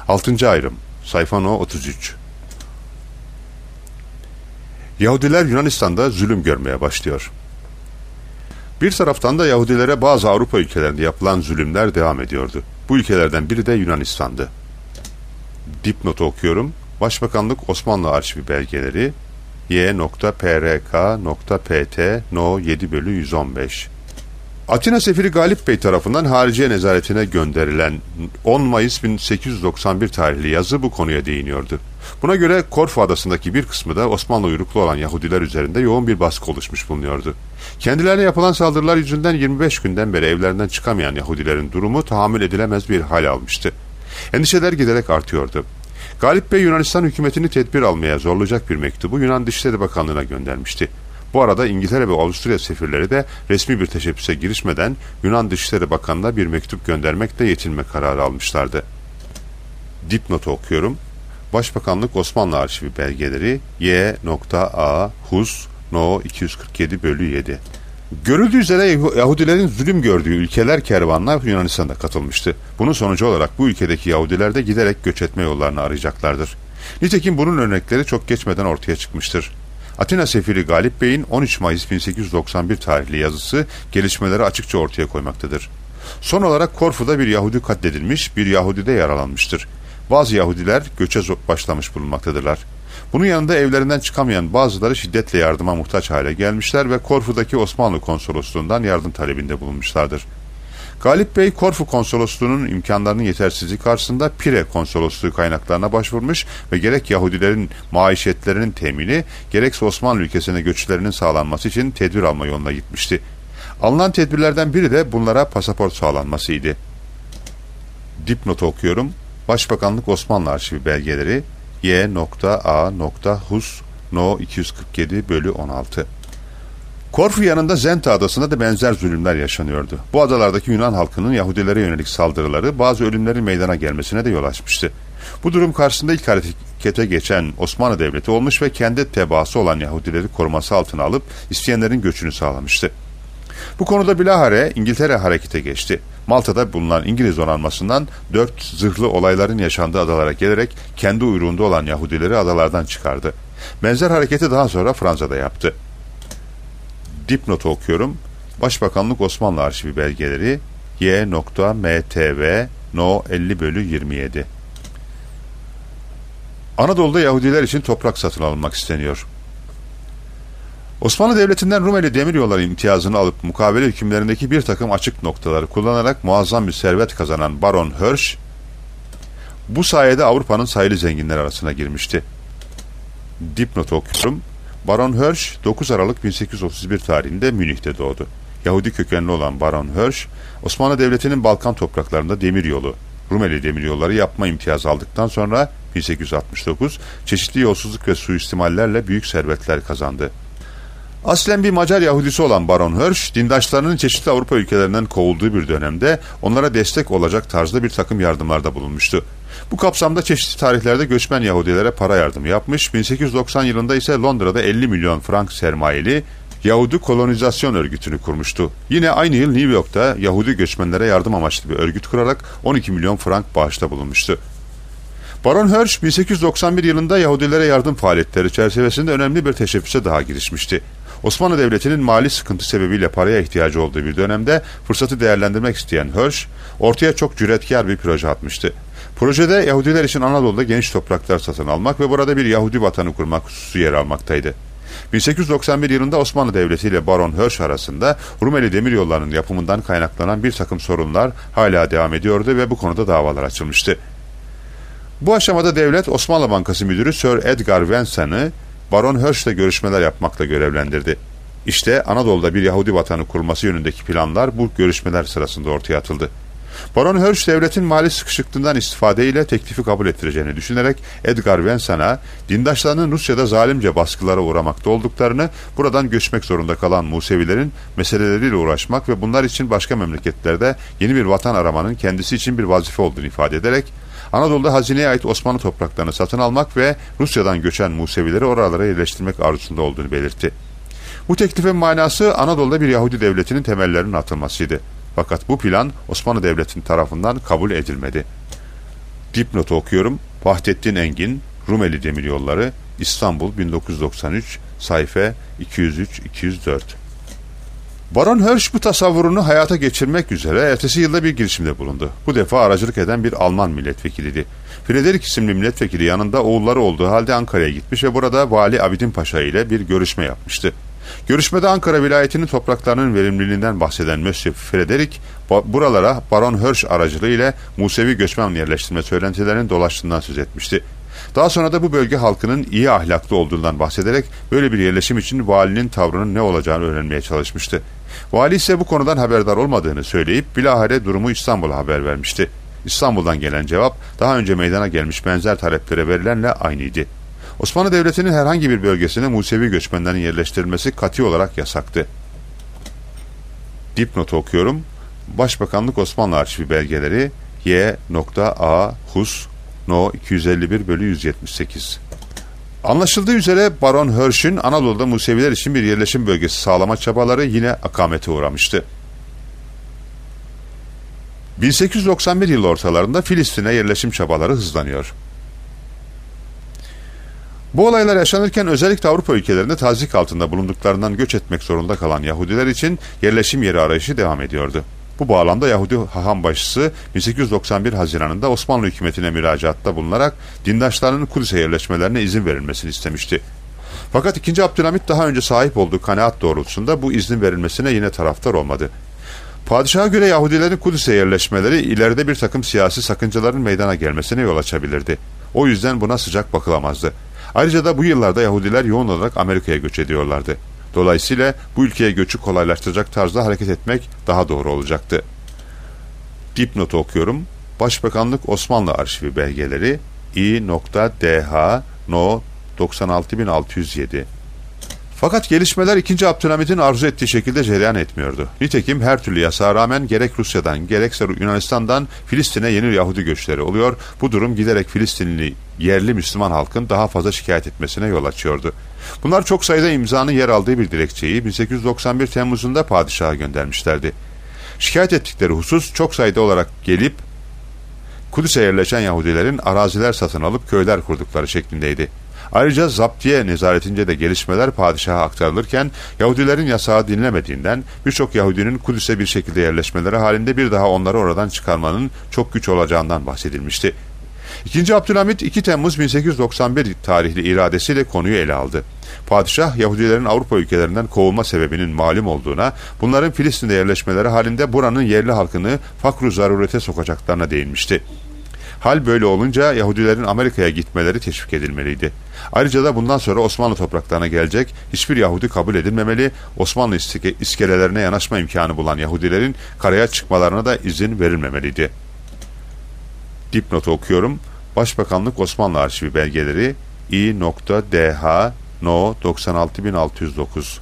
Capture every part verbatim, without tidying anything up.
altıncı ayrım, sayfa no otuz üç. Yahudiler Yunanistan'da zulüm görmeye başlıyor. Bir taraftan da Yahudilere bazı Avrupa ülkelerinde yapılan zulümler devam ediyordu. Bu ülkelerden biri de Yunanistan'dı. Dipnotu okuyorum. Başbakanlık Osmanlı Arşivi belgeleri y nokta p r k nokta p t no yedi bölü yüz on beş. Atina Sefiri Galip Bey tarafından hariciye nezaretine gönderilen on Mayıs bin sekiz yüz doksan bir tarihli yazı bu konuya değiniyordu. Buna göre Korfu adasındaki bir kısmı da Osmanlı uyruklu olan Yahudiler üzerinde yoğun bir baskı oluşmuş bulunuyordu. Kendilerine yapılan saldırılar yüzünden yirmi beş günden beri evlerinden çıkamayan Yahudilerin durumu tahammül edilemez bir hal almıştı. Endişeler giderek artıyordu. Galip Bey Yunanistan hükümetini tedbir almaya zorlayacak bir mektubu Yunan Dışişleri Bakanlığı'na göndermişti. Bu arada İngiltere ve Avusturya sefirleri de resmi bir teşebbüse girişmeden Yunan Dışişleri Bakanlığı'na bir mektup göndermekle yetinme kararı almışlardı. Dipnotu okuyorum. Başbakanlık Osmanlı Arşivi belgeleri y nokta a hus no iki yüz kırk yedi bölü yedi. Görüldüğü üzere Yahudilerin zulüm gördüğü ülkeler kervanına Yunanistan'da katılmıştı. Bunun sonucu olarak bu ülkedeki Yahudiler de giderek göç etme yollarını arayacaklardır. Nitekim bunun örnekleri çok geçmeden ortaya çıkmıştır. Atina Sefiri Galip Bey'in on üç Mayıs bin sekiz yüz doksan bir tarihli yazısı gelişmeleri açıkça ortaya koymaktadır. Son olarak Korfu'da bir Yahudi katledilmiş, bir Yahudi de yaralanmıştır. Bazı Yahudiler göçe başlamış bulunmaktadırlar. Bunun yanında evlerinden çıkamayan bazıları şiddetle yardıma muhtaç hale gelmişler ve Korfu'daki Osmanlı konsolosluğundan yardım talebinde bulunmuşlardır. Galip Bey, Korfu konsolosluğunun imkanlarının yetersizliği karşısında Pire konsolosluğu kaynaklarına başvurmuş ve gerek Yahudilerin maişetlerinin temini, gerekse Osmanlı ülkesine göçlerinin sağlanması için tedbir alma yoluna gitmişti. Alınan tedbirlerden biri de bunlara pasaport sağlanmasıydı. Dipnotu okuyorum. Başbakanlık Osmanlı Arşivi belgeleri y nokta a nokta hus no iki yüz kırk yedi bölü on altı. Korfu yanında Zenta adasında da benzer zulümler yaşanıyordu. Bu adalardaki Yunan halkının Yahudilere yönelik saldırıları bazı ölümlerin meydana gelmesine de yol açmıştı. Bu durum karşısında ilk harekete geçen Osmanlı Devleti olmuş ve kendi tebaası olan Yahudileri koruması altına alıp isteyenlerin göçünü sağlamıştı. Bu konuda bilahare İngiltere harekete geçti. Malta'da bulunan İngiliz donanmasından dört zırhlı olayların yaşandığı adalara gelerek kendi uyruğunda olan Yahudileri adalardan çıkardı. Benzer hareketi daha sonra Fransa'da yaptı. Dipnotu okuyorum. Başbakanlık Osmanlı Arşivi belgeleri y nokta m t v no elli bölü yirmi yedi. Anadolu'da Yahudiler için toprak satın alınmak isteniyor. Osmanlı Devleti'nden Rumeli demiryolları imtiyazını alıp mukavele hükümlerindeki bir takım açık noktaları kullanarak muazzam bir servet kazanan Baron Hirsch, bu sayede Avrupa'nın sayılı zenginler arasına girmişti. Dipnotu okuyorum. Baron Hirsch dokuz Aralık bin sekiz yüz otuz bir tarihinde Münih'te doğdu. Yahudi kökenli olan Baron Hirsch, Osmanlı Devleti'nin Balkan topraklarında demiryolu, Rumeli demiryolları yapma imtiyazı aldıktan sonra bin sekiz yüz altmış dokuz çeşitli yolsuzluk ve suistimallerle büyük servetler kazandı. Aslen bir Macar Yahudisi olan Baron Hirsch, dindaşlarının çeşitli Avrupa ülkelerinden kovulduğu bir dönemde onlara destek olacak tarzda bir takım yardımlarda bulunmuştu. Bu kapsamda çeşitli tarihlerde göçmen Yahudilere para yardımı yapmış, bin sekiz yüz doksan yılında ise Londra'da elli milyon frank sermayeli Yahudi Kolonizasyon Örgütü'nü kurmuştu. Yine aynı yıl New York'ta Yahudi göçmenlere yardım amaçlı bir örgüt kurarak on iki milyon frank bağışta bulunmuştu. Baron Hirsch bin sekiz yüz doksan bir yılında Yahudilere yardım faaliyetleri çerçevesinde önemli bir teşebbüse daha girişmişti. Osmanlı Devleti'nin mali sıkıntı sebebiyle paraya ihtiyacı olduğu bir dönemde fırsatı değerlendirmek isteyen Hirsch, ortaya çok cüretkar bir proje atmıştı. Projede Yahudiler için Anadolu'da geniş topraklar satın almak ve burada bir Yahudi vatanı kurmak hususu yer almaktaydı. bin sekiz yüz doksan bir yılında Osmanlı Devleti ile Baron Hirsch arasında Rumeli demiryollarının yapımından kaynaklanan bir takım sorunlar hala devam ediyordu ve bu konuda davalar açılmıştı. Bu aşamada devlet Osmanlı Bankası Müdürü Sir Edgar Vincennes'ı Baron Hirsch'le görüşmeler yapmakla görevlendirdi. İşte Anadolu'da bir Yahudi vatanı kurulması yönündeki planlar bu görüşmeler sırasında ortaya atıldı. Baron Hirsch devletin mali sıkışıklığından istifadeyle teklifi kabul ettireceğini düşünerek Edgar Vincennes'a dindaşlarının Rusya'da zalimce baskılara uğramakta olduklarını, buradan göçmek zorunda kalan Musevilerin meseleleriyle uğraşmak ve bunlar için başka memleketlerde yeni bir vatan aramanın kendisi için bir vazife olduğunu ifade ederek Anadolu'da hazineye ait Osmanlı topraklarını satın almak ve Rusya'dan göçen Musevileri oralara yerleştirmek arzusunda olduğunu belirtti. Bu teklifin manası Anadolu'da bir Yahudi devletinin temellerinin atılmasıydı. Fakat bu plan Osmanlı Devleti'nin tarafından kabul edilmedi. Dipnotu okuyorum. Vahdettin Engin, Rumeli Demiryolları, İstanbul bin dokuz yüz doksan üç, sayfa iki yüz üç iki yüz dört. Baron Hirsch bu tasavvurunu hayata geçirmek üzere ertesi yılda bir girişimde bulundu. Bu defa aracılık eden bir Alman milletvekiliydi. Frederick isimli milletvekili yanında oğulları olduğu halde Ankara'ya gitmiş ve burada Vali Abidin Paşa ile bir görüşme yapmıştı. Görüşmede Ankara vilayetinin topraklarının verimliliğinden bahseden Monsieur Frederick, buralara Baron Hirsch aracılığıyla Musevi göçmen yerleştirme söylentilerinin dolaştığından söz etmişti. Daha sonra da bu bölge halkının iyi ahlaklı olduğundan bahsederek böyle bir yerleşim için valinin tavrının ne olacağını öğrenmeye çalışmıştı. Vali ise bu konudan haberdar olmadığını söyleyip bilahare durumu İstanbul'a haber vermişti. İstanbul'dan gelen cevap daha önce meydana gelmiş benzer taleplere verilenle aynıydı. Osmanlı Devleti'nin herhangi bir bölgesine Musevi göçmenlerin yerleştirilmesi kat'i olarak yasaktı. Dipnotu okuyorum. Başbakanlık Osmanlı Arşivi belgeleri Y A Hus No iki yüz elli bir bölü yüz yetmiş sekiz. Anlaşıldığı üzere Baron Hirsch'ün Anadolu'da Museviler için bir yerleşim bölgesi sağlama çabaları yine akamete uğramıştı. bin sekiz yüz doksan bir yılı ortalarında Filistin'e yerleşim çabaları hızlanıyor. Bu olaylar yaşanırken özellikle Avrupa ülkelerinde tazik altında bulunduklarından göç etmek zorunda kalan Yahudiler için yerleşim yeri arayışı devam ediyordu. Bu bağlamda Yahudi haham başısı bin sekiz yüz doksan bir Haziran'ında Osmanlı hükümetine müracaatta bulunarak dindaşlarının Kudüs'e yerleşmelerine izin verilmesini istemişti. Fakat ikinci. Abdülhamit daha önce sahip olduğu kanaat doğrultusunda bu iznin verilmesine yine taraftar olmadı. Padişaha göre Yahudilerin Kudüs'e yerleşmeleri ileride bir takım siyasi sakıncaların meydana gelmesine yol açabilirdi. O yüzden buna sıcak bakılamazdı. Ayrıca da bu yıllarda Yahudiler yoğun olarak Amerika'ya göç ediyorlardı. Dolayısıyla bu ülkeye göçü kolaylaştıracak tarzda hareket etmek daha doğru olacaktı. Dipnotu okuyorum. Başbakanlık Osmanlı Arşivi belgeleri İ D H No doksan altı bin altı yüz yedi. Fakat gelişmeler ikinci. Abdülhamit'in arzu ettiği şekilde cereyan etmiyordu. Nitekim her türlü yasağa rağmen gerek Rusya'dan gerekse Yunanistan'dan Filistin'e yeni Yahudi göçleri oluyor. Bu durum giderek Filistinli yerli Müslüman halkın daha fazla şikayet etmesine yol açıyordu. Bunlar çok sayıda imzanın yer aldığı bir dilekçeyi bin sekiz yüz doksan bir Temmuz'unda padişaha göndermişlerdi. Şikayet ettikleri husus çok sayıda olarak gelip Kudüs'e yerleşen Yahudilerin araziler satın alıp köyler kurdukları şeklindeydi. Ayrıca zaptiye nezaretince de gelişmeler padişaha aktarılırken Yahudilerin yasağı dinlemediğinden birçok Yahudinin Kudüs'e bir şekilde yerleşmeleri halinde bir daha onları oradan çıkarmanın çok güç olacağından bahsedilmişti. ikinci. Abdülhamit iki Temmuz bin sekiz yüz doksan bir tarihli iradesiyle konuyu ele aldı. Padişah Yahudilerin Avrupa ülkelerinden kovulma sebebinin malum olduğuna, bunların Filistin'de yerleşmeleri halinde buranın yerli halkını fakr-ı zarurete sokacaklarına değinmişti. Hal böyle olunca Yahudilerin Amerika'ya gitmeleri teşvik edilmeliydi. Ayrıca da bundan sonra Osmanlı topraklarına gelecek hiçbir Yahudi kabul edilmemeli, Osmanlı iskelelerine yanaşma imkanı bulan Yahudilerin karaya çıkmalarına da izin verilmemeliydi. Dipnotu okuyorum. Başbakanlık Osmanlı Arşivi belgeleri İ D H No doksan altı bin altı yüz dokuz.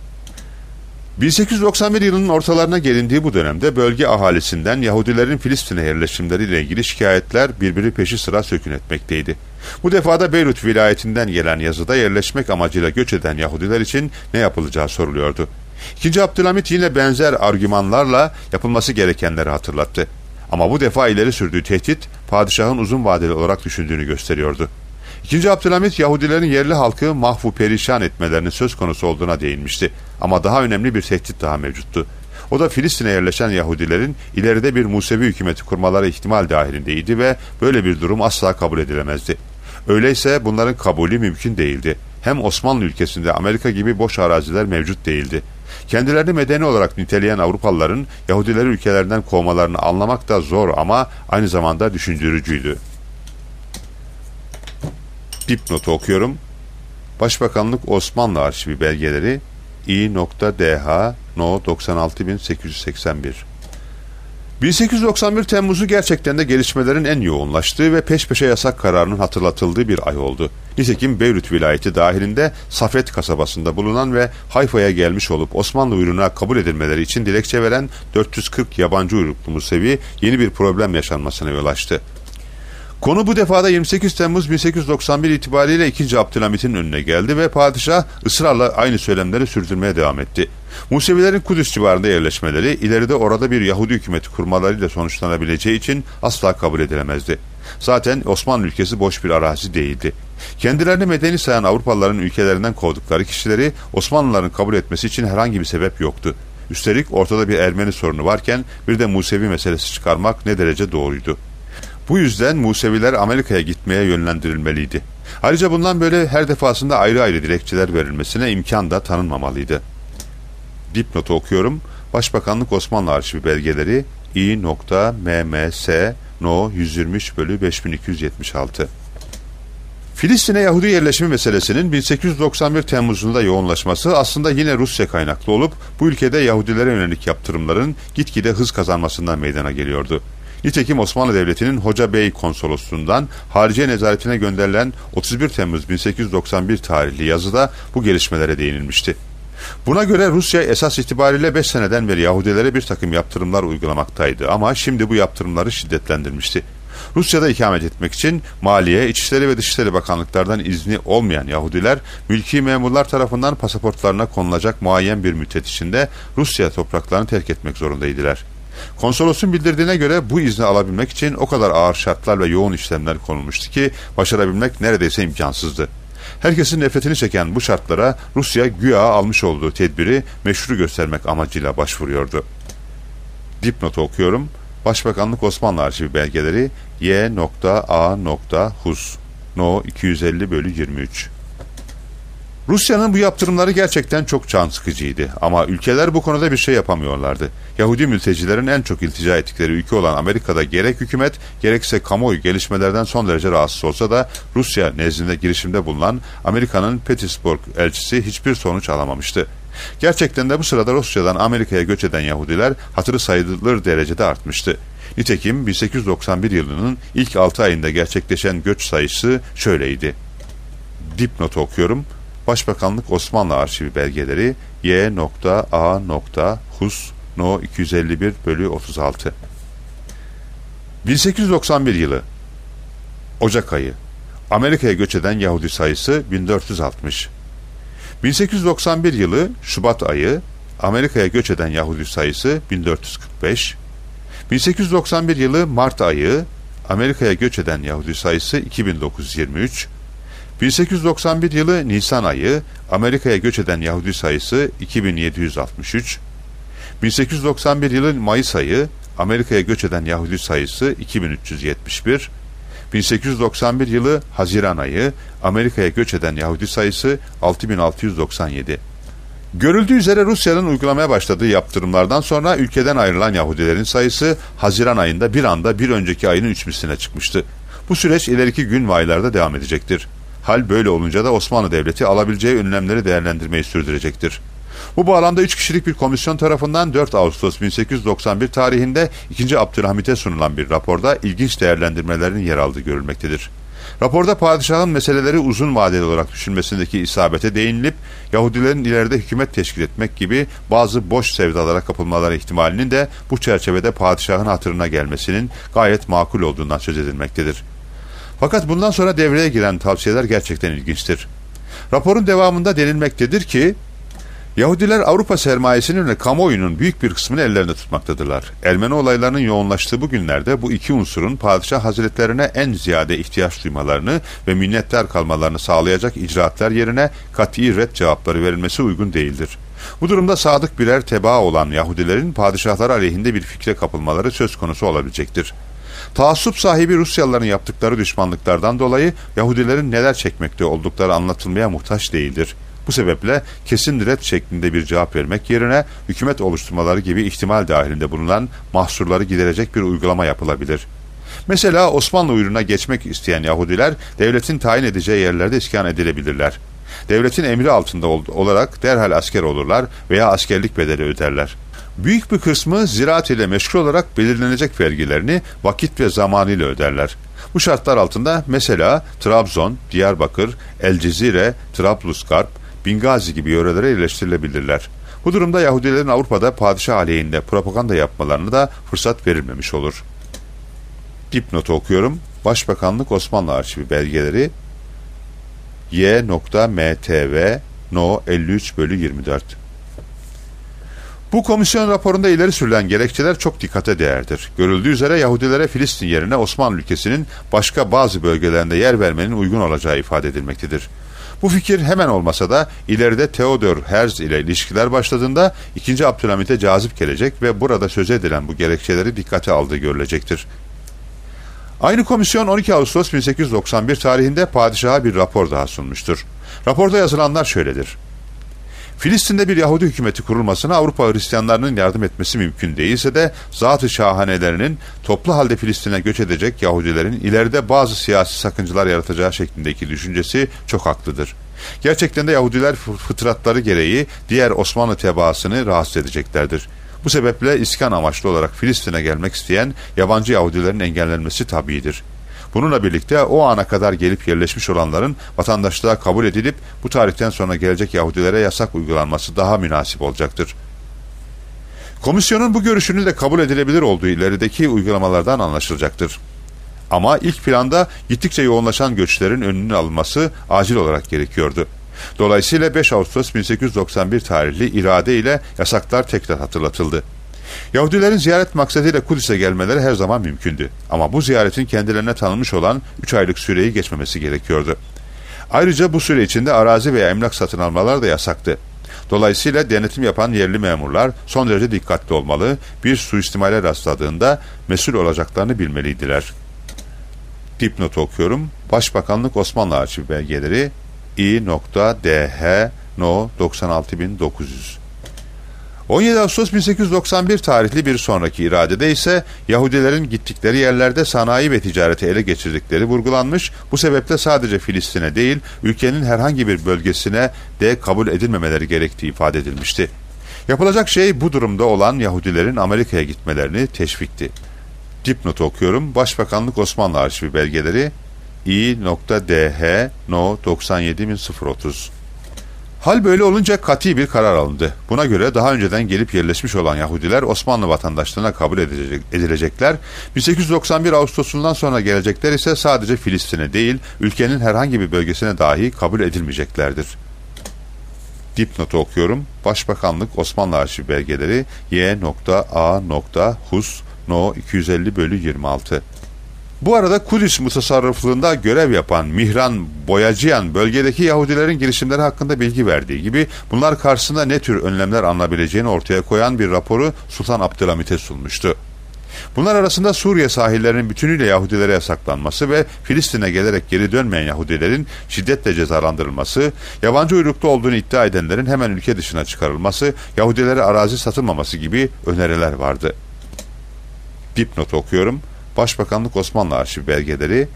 bin sekiz yüz doksan bir yılının ortalarına gelindiği bu dönemde bölge ahalisinden Yahudilerin Filistin'e yerleşimleriyle ilgili şikayetler birbiri peşi sıra sökün etmekteydi. Bu defada Beyrut vilayetinden gelen yazıda yerleşmek amacıyla göç eden Yahudiler için ne yapılacağı soruluyordu. ikinci. Abdülhamit yine benzer argümanlarla yapılması gerekenleri hatırlattı. Ama bu defa ileri sürdüğü tehdit padişahın uzun vadeli olarak düşündüğünü gösteriyordu. ikinci. Abdülhamit Yahudilerin yerli halkı mahvu perişan etmelerinin söz konusu olduğuna değinmişti. Ama daha önemli bir tehdit daha mevcuttu. O da Filistin'e yerleşen Yahudilerin ileride bir Musevi hükümeti kurmaları ihtimal dahilindeydi ve böyle bir durum asla kabul edilemezdi. Öyleyse bunların kabulü mümkün değildi. Hem Osmanlı ülkesinde Amerika gibi boş araziler mevcut değildi. Kendilerini medeni olarak niteleyen Avrupalıların Yahudileri ülkelerinden kovmalarını anlamak da zor ama aynı zamanda düşündürücüydü. Dipnotu okuyorum. Başbakanlık Osmanlı Arşivi belgeleri İ D H No doksan altı bin sekiz yüz seksen bir. bin sekiz yüz doksan bir Temmuz'u gerçekten de gelişmelerin en yoğunlaştığı ve peş peşe yasak kararının hatırlatıldığı bir ay oldu. Nitekim Beyrut vilayeti dahilinde Safet kasabasında bulunan ve Hayfa'ya gelmiş olup Osmanlı uyruna kabul edilmeleri için dilekçe veren dört yüz kırk yabancı uyruklu Musevi yeni bir problem yaşanmasına yol açtı. Konu bu defada yirmi sekiz Temmuz bin sekiz yüz doksan bir itibariyle ikinci. Abdülhamit'in önüne geldi ve padişah ısrarla aynı söylemleri sürdürmeye devam etti. Musevilerin Kudüs civarında yerleşmeleri ileride orada bir Yahudi hükümeti kurmalarıyla sonuçlanabileceği için asla kabul edilemezdi. Zaten Osmanlı ülkesi boş bir arazi değildi. Kendilerini medeni sayan Avrupalıların ülkelerinden kovdukları kişileri Osmanlıların kabul etmesi için herhangi bir sebep yoktu. Üstelik ortada bir Ermeni sorunu varken bir de Musevi meselesi çıkarmak ne derece doğruydu. Bu yüzden Museviler Amerika'ya gitmeye yönlendirilmeliydi. Ayrıca bundan böyle her defasında ayrı ayrı dilekçeler verilmesine imkan da tanınmamalıydı. Dipnotu okuyorum. Başbakanlık Osmanlı Arşivi belgeleri İ M M S No yüz yirmi üç bölü beş bin iki yüz yetmiş altı. Filistin'e Yahudi yerleşimi meselesinin bin sekiz yüz doksan bir Temmuz'unda yoğunlaşması aslında yine Rusya kaynaklı olup bu ülkede Yahudilere yönelik yaptırımların gitgide hız kazanmasından meydana geliyordu. Nitekim Osmanlı Devleti'nin Hoca Bey konsolosluğundan Hariciye Nezaretine gönderilen otuz bir Temmuz bin sekiz yüz doksan bir tarihli yazıda bu gelişmelere değinilmişti. Buna göre Rusya esas itibariyle beş seneden beri Yahudilere bir takım yaptırımlar uygulamaktaydı ama şimdi bu yaptırımları şiddetlendirmişti. Rusya'da ikamet etmek için Maliye, İçişleri ve Dışişleri Bakanlıklardan izni olmayan Yahudiler, mülki memurlar tarafından pasaportlarına konulacak muayyen bir müddet içinde Rusya topraklarını terk etmek zorundaydılar. Konsolosun bildirdiğine göre bu izni alabilmek için o kadar ağır şartlar ve yoğun işlemler konulmuştu ki başarabilmek neredeyse imkansızdı. Herkesin nefretini çeken bu şartlara Rusya güya almış olduğu tedbiri meşru göstermek amacıyla başvuruyordu. Dipnotu okuyorum. Başbakanlık Osmanlı Arşivi belgeleri Y A Hus No iki yüz elli bölü yirmi üç. Rusya'nın bu yaptırımları gerçekten çok can sıkıcıydı ama ülkeler bu konuda bir şey yapamıyorlardı. Yahudi mültecilerin en çok iltica ettikleri ülke olan Amerika'da gerek hükümet gerekse kamuoyu gelişmelerden son derece rahatsız olsa da Rusya nezdinde girişimde bulunan Amerika'nın Petersburg elçisi hiçbir sonuç alamamıştı. Gerçekten de bu sırada Rusya'dan Amerika'ya göç eden Yahudiler hatırı sayılır derecede artmıştı. Nitekim bin sekiz yüz doksan bir yılının ilk altı ayında gerçekleşen göç sayısı şöyleydi. Dipnotu okuyorum. Başbakanlık Osmanlı Arşivi belgeleri Y A Hus No iki yüz elli bir bölü otuz altı. bin sekiz yüz doksan bir yılı Ocak ayı Amerika'ya göç eden Yahudi sayısı bin dört yüz altmış. bin sekiz yüz doksan bir yılı Şubat ayı Amerika'ya göç eden Yahudi sayısı bin dört yüz kırk beş. bin sekiz yüz doksan bir yılı Mart ayı Amerika'ya göç eden Yahudi sayısı iki bin dokuz yüz yirmi üç. bin sekiz yüz doksan bir yılı Nisan ayı Amerika'ya göç eden Yahudi sayısı iki bin yedi yüz altmış üç. bin sekiz yüz doksan bir yılı Mayıs ayı Amerika'ya göç eden Yahudi sayısı iki bin üç yüz yetmiş bir. bin sekiz yüz doksan bir yılı Haziran ayı Amerika'ya göç eden Yahudi sayısı altı bin altı yüz doksan yedi. Görüldüğü üzere Rusya'nın uygulamaya başladığı yaptırımlardan sonra ülkeden ayrılan Yahudilerin sayısı Haziran ayında bir anda bir önceki ayının üç misline çıkmıştı. Bu süreç ileriki gün ve aylarda devam edecektir. Hal böyle olunca da Osmanlı Devleti alabileceği önlemleri değerlendirmeyi sürdürecektir. Bu bağlamda üç kişilik bir komisyon tarafından dört Ağustos bin sekiz yüz doksan bir tarihinde ikinci. Abdülhamit'e sunulan bir raporda ilginç değerlendirmelerin yer aldığı görülmektedir. Raporda padişahın meseleleri uzun vadeli olarak düşünmesindeki isabete değinilip Yahudilerin ileride hükümet teşkil etmek gibi bazı boş sevdalara kapılmaları ihtimalinin de bu çerçevede padişahın hatırına gelmesinin gayet makul olduğundan söz edilmektedir. Fakat bundan sonra devreye giren tavsiyeler gerçekten ilginçtir. Raporun devamında denilmektedir ki Yahudiler Avrupa sermayesinin ve kamuoyunun büyük bir kısmını ellerinde tutmaktadırlar. Ermeni olaylarının yoğunlaştığı bu günlerde bu iki unsurun padişah hazretlerine en ziyade ihtiyaç duymalarını ve minnettar kalmalarını sağlayacak icraatlar yerine kat'i ret cevapları verilmesi uygun değildir. Bu durumda sadık birer tebaa olan Yahudilerin padişahlar aleyhinde bir fikre kapılmaları söz konusu olabilecektir. Taassup sahibi Rusyalıların yaptıkları düşmanlıklardan dolayı Yahudilerin neler çekmekte oldukları anlatılmaya muhtaç değildir. Bu sebeple kesin ret şeklinde bir cevap vermek yerine hükümet oluşturmaları gibi ihtimal dahilinde bulunan mahsurları giderecek bir uygulama yapılabilir. Mesela Osmanlı uyruna geçmek isteyen Yahudiler devletin tayin edeceği yerlerde iskan edilebilirler. Devletin emri altında ol- olarak derhal asker olurlar veya askerlik bedeli öderler. Büyük bir kısmı ziraat ile meşgul olarak belirlenecek vergilerini vakit ve zamanıyla öderler. Bu şartlar altında mesela Trabzon, Diyarbakır, El Cezire, Trablusgarp, Bingazi gibi yörelere yerleştirilebilirler. Bu durumda Yahudilerin Avrupa'da padişah aleyhinde propaganda yapmalarına da fırsat verilmemiş olur. Dipnotu okuyorum. Başbakanlık Osmanlı Arşivi belgeleri Y M T V No elli üç bölü yirmi dört. Bu komisyon raporunda ileri sürülen gerekçeler çok dikkate değerdir. Görüldüğü üzere Yahudilere Filistin yerine Osmanlı ülkesinin başka bazı bölgelerinde yer vermenin uygun olacağı ifade edilmektedir. Bu fikir hemen olmasa da ileride Theodor Herzl ile ilişkiler başladığında ikinci. Abdülhamit'e cazip gelecek ve burada söz edilen bu gerekçeleri dikkate aldığı görülecektir. Aynı komisyon on iki Ağustos bin sekiz yüz doksan bir tarihinde padişaha bir rapor daha sunmuştur. Raporda yazılanlar şöyledir. Filistin'de bir Yahudi hükümeti kurulmasına Avrupa Hristiyanlarının yardım etmesi mümkün değilse de zat-ı şahanelerinin toplu halde Filistin'e göç edecek Yahudilerin ileride bazı siyasi sakıncalar yaratacağı şeklindeki düşüncesi çok haklıdır. Gerçekten de Yahudiler fıtratları gereği diğer Osmanlı tebaasını rahatsız edeceklerdir. Bu sebeple iskan amaçlı olarak Filistin'e gelmek isteyen yabancı Yahudilerin engellenmesi tabiidir. Bununla birlikte o ana kadar gelip yerleşmiş olanların vatandaşlığa kabul edilip bu tarihten sonra gelecek Yahudilere yasak uygulanması daha münasip olacaktır. Komisyonun bu görüşünün de kabul edilebilir olduğu ilerideki uygulamalardan anlaşılacaktır. Ama ilk planda gittikçe yoğunlaşan göçlerin önünün alınması acil olarak gerekiyordu. Dolayısıyla beş Ağustos bin sekiz yüz doksan bir tarihli irade ile yasaklar tekrar hatırlatıldı. Yahudilerin ziyaret maksadıyla Kudüs'e gelmeleri her zaman mümkündü. Ama bu ziyaretin kendilerine tanınmış olan üç aylık süreyi geçmemesi gerekiyordu. Ayrıca bu süre içinde arazi veya emlak satın almalar da yasaktı. Dolayısıyla denetim yapan yerli memurlar son derece dikkatli olmalı, bir suistimale rastladığında mesul olacaklarını bilmeliydiler. Dipnot okuyorum. Başbakanlık Osmanlı Arşivi belgeleri İ.D.H. No doksan altı bin dokuz yüz. on yedi Ağustos bin sekiz yüz doksan bir tarihli bir sonraki iradede ise Yahudilerin gittikleri yerlerde sanayi ve ticareti ele geçirdikleri vurgulanmış, bu sebeple sadece Filistin'e değil, ülkenin herhangi bir bölgesine de kabul edilmemeleri gerektiği ifade edilmişti. Yapılacak şey bu durumda olan Yahudilerin Amerika'ya gitmelerini teşvikti. Dipnot okuyorum. Başbakanlık Osmanlı Arşivi belgeleri İ.D.H. No doksan yedi bin otuz. Hal böyle olunca kat'i bir karar alındı. Buna göre daha önceden gelip yerleşmiş olan Yahudiler Osmanlı vatandaşlığına kabul edilecek, edilecekler. bin sekiz yüz doksan bir Ağustos'undan sonra gelecekler ise sadece Filistin'e değil, ülkenin herhangi bir bölgesine dahi kabul edilmeyeceklerdir. Dipnotu okuyorum. Başbakanlık Osmanlı Arşivi belgeleri Y.A. Hus No iki yüz elli bölü yirmi altı. Bu arada Kudüs mutasarrıflığında görev yapan Mihran Boyacıyan bölgedeki Yahudilerin girişimleri hakkında bilgi verdiği gibi bunlar karşısında ne tür önlemler alınabileceğini ortaya koyan bir raporu Sultan Abdülhamit'e sunmuştu. Bunlar arasında Suriye sahillerinin bütünüyle Yahudilere yasaklanması ve Filistin'e gelerek geri dönmeyen Yahudilerin şiddetle cezalandırılması, yabancı uyruklu olduğunu iddia edenlerin hemen ülke dışına çıkarılması, Yahudilere arazi satılmaması gibi öneriler vardı. Dipnot okuyorum. Başbakanlık Osmanlı Arşivi belgeleri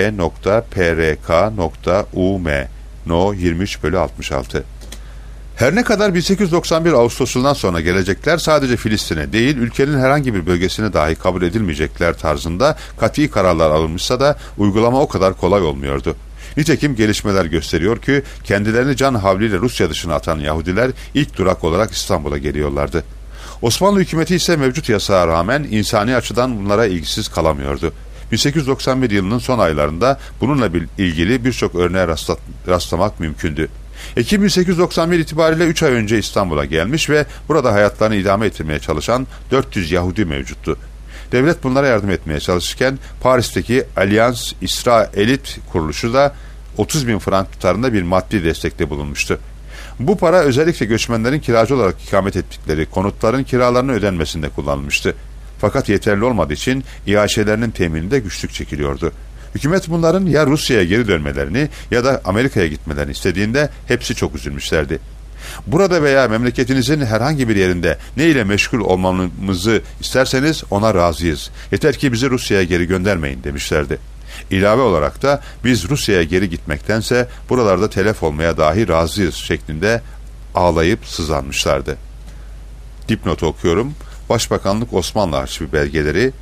Y.P.R.K.U.M No yirmi üç bölü altmış altı. Her ne kadar bin sekiz yüz doksan bir Ağustos'undan sonra gelecekler sadece Filistin'e değil, ülkenin herhangi bir bölgesine dahi kabul edilmeyecekler tarzında kat'i kararlar alınmışsa da uygulama o kadar kolay olmuyordu. Nitekim gelişmeler gösteriyor ki kendilerini can havliyle Rusya dışına atan Yahudiler ilk durak olarak İstanbul'a geliyorlardı. Osmanlı hükümeti ise mevcut yasağa rağmen insani açıdan bunlara ilgisiz kalamıyordu. bin sekiz yüz doksan bir yılının son aylarında bununla ilgili birçok örneğe rastlat, rastlamak mümkündü. Ekim bin sekiz yüz doksan bir itibariyle üç ay önce İstanbul'a gelmiş ve burada hayatlarını idame ettirmeye çalışan dört yüz Yahudi mevcuttu. Devlet bunlara yardım etmeye çalışırken Paris'teki Allianz İsraelit kuruluşu da otuz bin frank tutarında bir maddi destekte bulunmuştu. Bu para özellikle göçmenlerin kiracı olarak ikamet ettikleri konutların kiralarının ödenmesinde kullanılmıştı. Fakat yeterli olmadığı için iaşelerinin temininde güçlük çekiliyordu. Hükümet bunların ya Rusya'ya geri dönmelerini ya da Amerika'ya gitmelerini istediğinde hepsi çok üzülmüşlerdi. Burada veya memleketinizin herhangi bir yerinde ne ile meşgul olmamızı isterseniz ona razıyız. Yeter ki bizi Rusya'ya geri göndermeyin demişlerdi. İlave olarak da biz Rusya'ya geri gitmektense buralarda telef olmaya dahi razıyız şeklinde ağlayıp sızlanmışlardı. Dipnotu okuyorum. Başbakanlık Osmanlı Arşivi belgeleri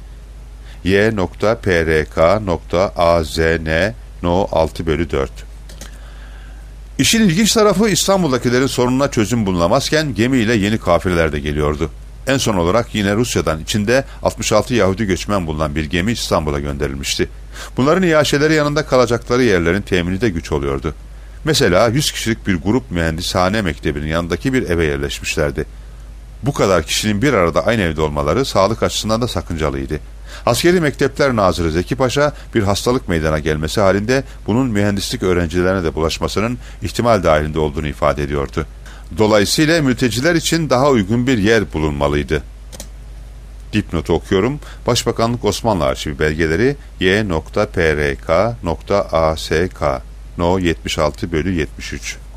Y.P.R.K.A.Z.N No altı bölü dört. İşin ilginç tarafı İstanbul'dakilerin sorununa çözüm bulunamazken gemiyle yeni kafileler de geliyordu. En son olarak yine Rusya'dan içinde altmış altı Yahudi göçmen bulunan bir gemi İstanbul'a gönderilmişti. Bunların iaşeleri yanında kalacakları yerlerin temini de güç oluyordu. Mesela yüz kişilik bir grup mühendishane mektebinin yanındaki bir eve yerleşmişlerdi. Bu kadar kişinin bir arada aynı evde olmaları sağlık açısından da sakıncalıydı. Askeri Mektepler Nazırı Zeki Paşa bir hastalık meydana gelmesi halinde bunun mühendislik öğrencilerine de bulaşmasının ihtimal dahilinde olduğunu ifade ediyordu. Dolayısıyla mülteciler için daha uygun bir yer bulunmalıydı. Dipnotu okuyorum. Başbakanlık Osmanlı Arşivi belgeleri Y P R K A S K No yetmiş altı bölü yetmiş üç